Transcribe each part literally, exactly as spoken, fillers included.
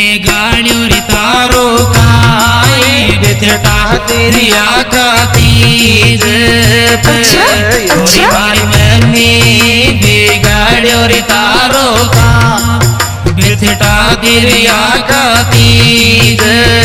बिगाड़ियो रे तारो काई बिचटा तेरी आका तीज अच्छा अच्छा मारी मम्मी बिगाड़ियो रे तारो का बिचटा तेरी आका तीज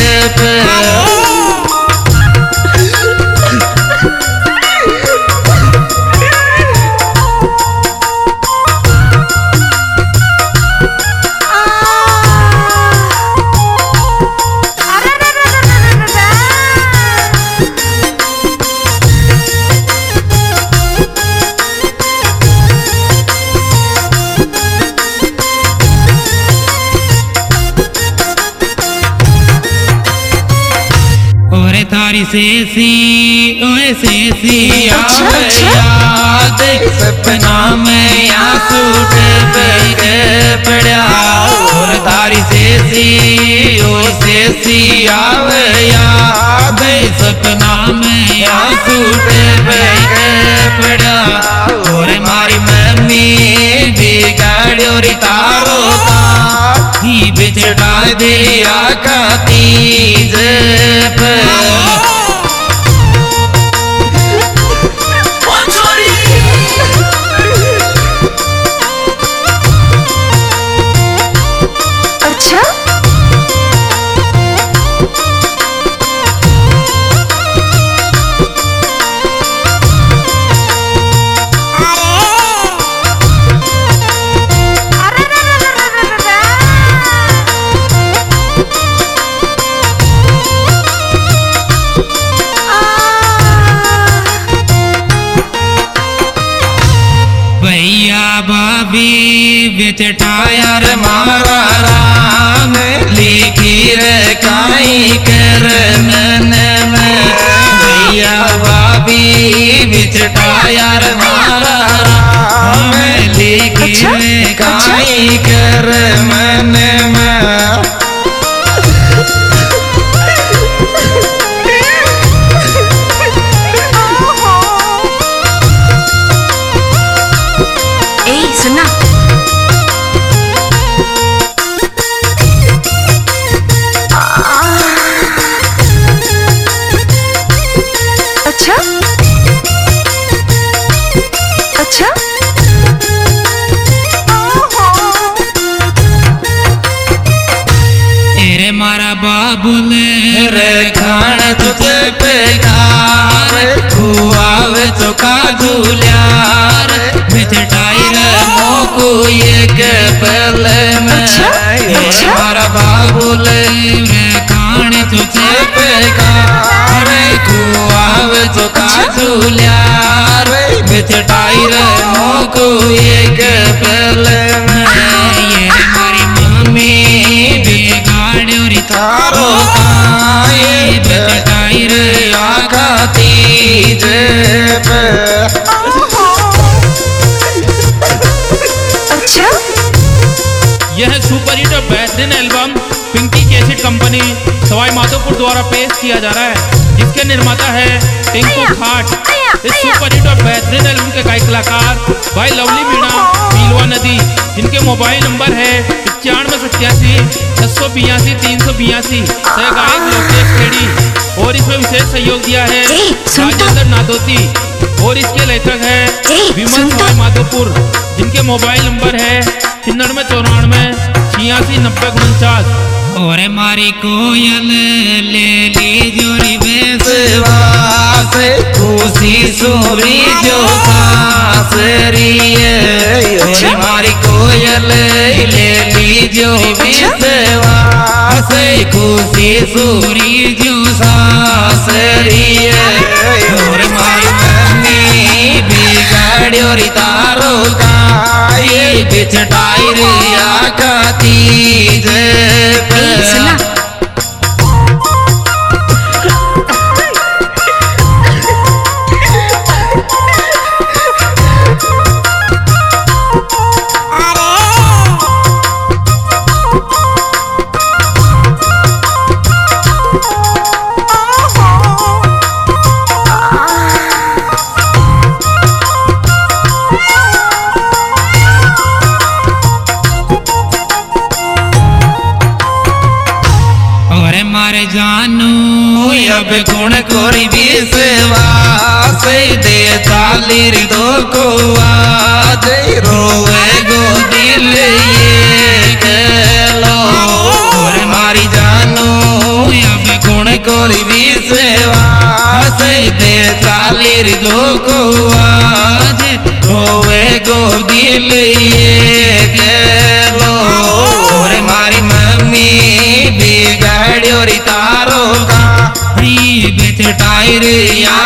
थारी सेसी ओए सेसी आवे याद सपना में आंसू बह पड़ा और थारी सेसी ओ सेसी आवे याद सपना में आंसू बह पड़ा और मारी मम्मी बिगाड़ियो रे तारो का ही बिछड़ा दे आका तीज भाभी बिचटायर मारा राम लिखी रे काई कर मन में भैया भाभी बिचटायर मारा राम लिखी रे काई कर मन में सुना अच्छा अच्छा तेरे मारा बाबुल रे खान तुझे बेकार खुआव चुका झूल्यार बिचटाई रे मोको एक पल में मारा बाबुल रे खान तुझे बेकार खुआव चुका झूल्यार बिचटाई रे मोको एक पल में ये मारी मम्मी बिगाड़ियो रे तारो काई बिचटाई रे आका तीज अच्छा यह सुपर हिट और बेहतरीन album Pinky cassette company Sawai Madhopur द्वारा पेश किया जा रहा है, जिसके निर्माता है टिंकू खाट। इस सुपर हिट और बेहतरीन एल्बम के गायक कलाकार भाई लवली मीणा पीलवा नदी, जिनके मोबाइल नंबर है इक्यानवे सत्यासी छह सौ बयासी तीन सौ बयासी, सह गायक लोकेश खेड़ी। और इसमें विशेष सहयोग दिया है राजेंद्र नादोती और इसके लेखक है विमल सवाई माधोपुर, जिनके मोबाइल नंबर है छिन्नवे चौरानवे छियासी नब्बे उनचास। और मारी कोयल ले ली जोरी बेसवास खुशी सूरी जो सासरी और मारी कोयल ले ली जो बेसवास खुशी सूरी जो सासरी और मारी मम्मी बिगाड़ियो रे तारो काई बिचटाई रे आका तीज सुना और मारे जानू अब गुण कोरी विश्वास दे तालीर दो को आज रोवे गो दिल ये गलो और मारी जानू अब गुण कोरी विश्वास दे तालीर दो को आज रोवे गो दिल ये गलो और मारी मम्मी बिगाड़ो री तारो का बेच टायर या